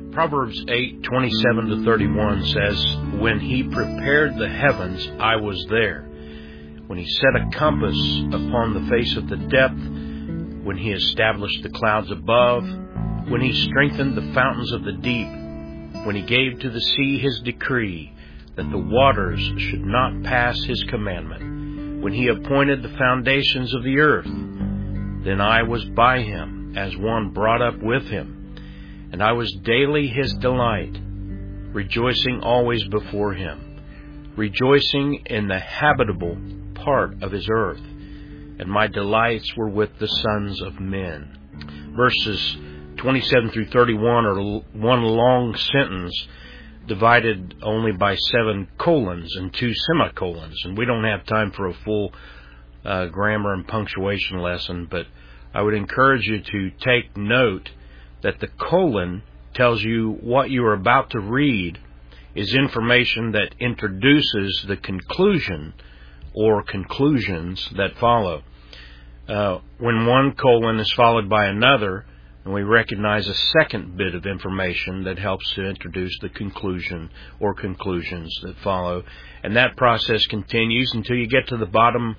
Proverbs 8:27-31 says, "When he prepared the heavens, I was there. When he set a compass upon the face of the depth, when he established the clouds above, when he strengthened the fountains of the deep, when he gave to the sea his decree, that the waters should not pass his commandment, when he appointed the foundations of the earth, then I was by him as one brought up with him. And I was daily his delight, rejoicing always before him, rejoicing in the habitable part of his earth, and my delights were with the sons of men." Verses 27-31 are one long sentence divided only by 7 colons and 2 semicolons. And we don't have time for a full grammar and punctuation lesson, but I would encourage you to take note that the colon tells you what you are about to read is information that introduces the conclusion or conclusions that follow. When one colon is followed by another, and we recognize a second bit of information that helps to introduce the conclusion or conclusions that follow, and that process continues until you get to the bottom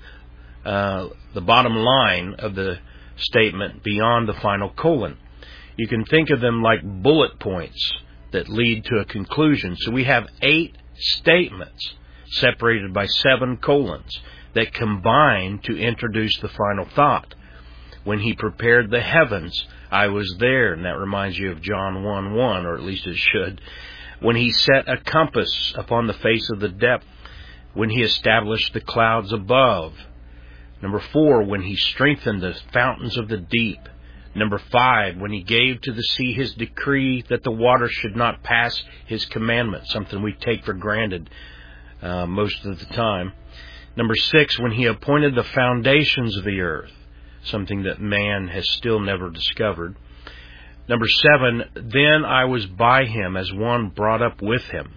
line of the statement beyond the final colon. You can think of them like bullet points that lead to a conclusion. So we have 8 statements separated by 7 colons that combine to introduce the final thought. When he prepared the heavens, I was there. And that reminds you of John 1:1, or at least it should. When he set a compass upon the face of the depth, when he established the clouds above. Number 4, when he strengthened the fountains of the deep. Number 5, when he gave to the sea his decree that the water should not pass his commandment, something we take for granted most of the time. Number 6, when he appointed the foundations of the earth, something that man has still never discovered. Number 7, then I was by him as one brought up with him.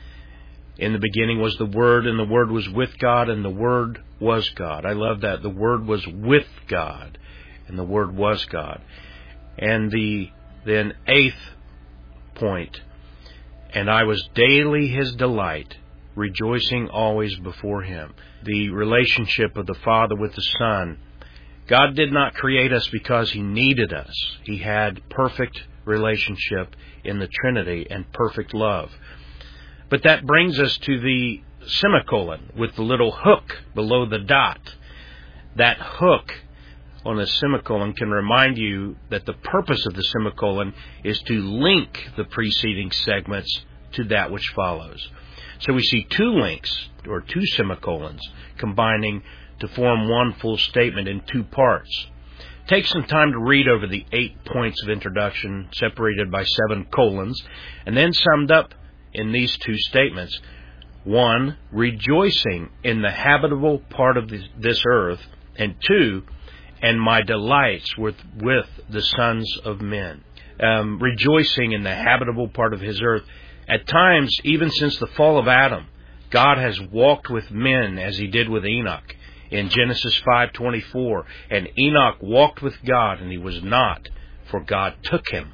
In the beginning was the Word, and the Word was with God, and the Word was God. I love that. The Word was with God, and the Word was God. And then 8th point, and I was daily his delight, rejoicing always before him. The relationship of the Father with the Son. God did not create us because he needed us. He had perfect relationship in the Trinity and perfect love. But that brings us to the semicolon with the little hook below the dot. That hook on the semicolon can remind you that the purpose of the semicolon is to link the preceding segments to that which follows. So we see 2 links, or 2 semicolons, combining to form one full statement in 2 parts. Take some time to read over the 8 points of introduction separated by 7 colons, and then summed up in these 2 statements. 1, rejoicing in the habitable part of this earth, and 2, and my delights with the sons of men. Rejoicing in the habitable part of his earth. At times, even since the fall of Adam, God has walked with men as he did with Enoch. In Genesis 5:24, and Enoch walked with God, and he was not, for God took him.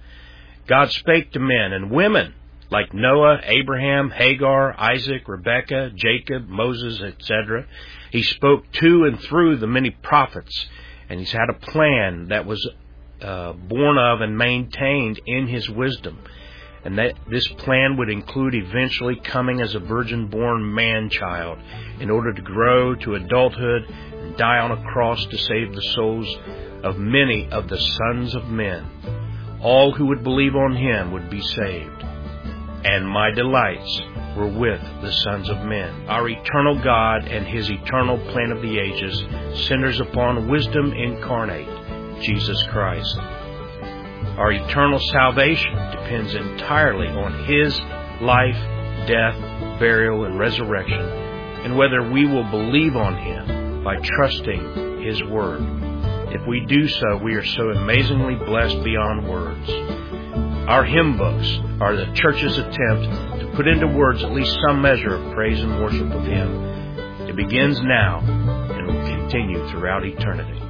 God spake to men and women like Noah, Abraham, Hagar, Isaac, Rebekah, Jacob, Moses, etc. He spoke to and through the many prophets, and he's had a plan that was born of and maintained in his wisdom. And that this plan would include eventually coming as a virgin-born man-child in order to grow to adulthood and die on a cross to save the souls of many of the sons of men. All who would believe on him would be saved. And my delights were with the sons of men. Our eternal God and his eternal plan of the ages centers upon wisdom incarnate, Jesus Christ. Our eternal salvation depends entirely on his life, death, burial, and resurrection, and whether we will believe on him by trusting his word. If we do so, we are so amazingly blessed beyond words. Our hymn books are the church's attempt to put into words at least some measure of praise and worship of him. It begins now and will continue throughout eternity.